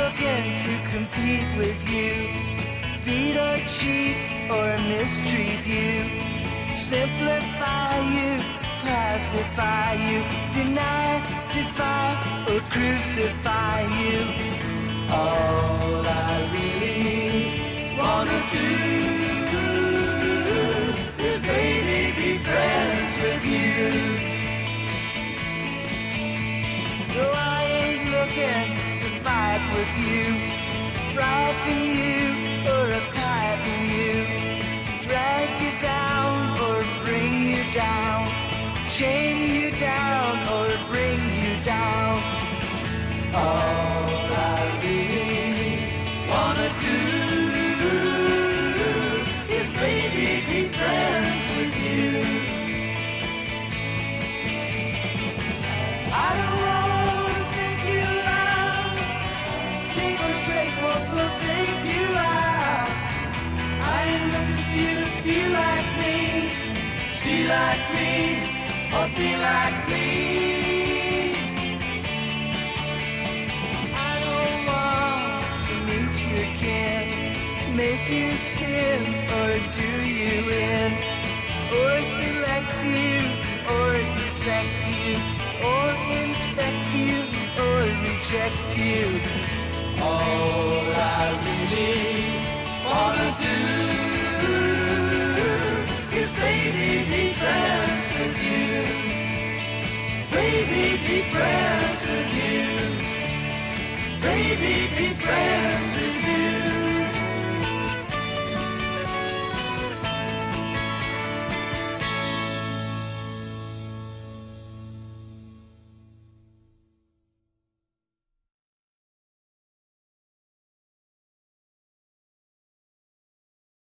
looking to compete with you. Feed or cheat or mistreat you. Simplify you, pacify you. Deny, defy or crucify you. All I really wanna do is baby be friends with you. No, I ain't looking to fight with you, frighten you or tighten you, drag you down or bring you down, chain you down or bring you down. All I really wanna do is baby be friends with you. I don't wanna think you out, keep on straight, won't forsake you out. I ain't looking for you to feel like me, see like me, or be like me. I don't want to meet you again, make you spin or do you in, or select you or dissect you, or inspect you or reject you. All I really wanna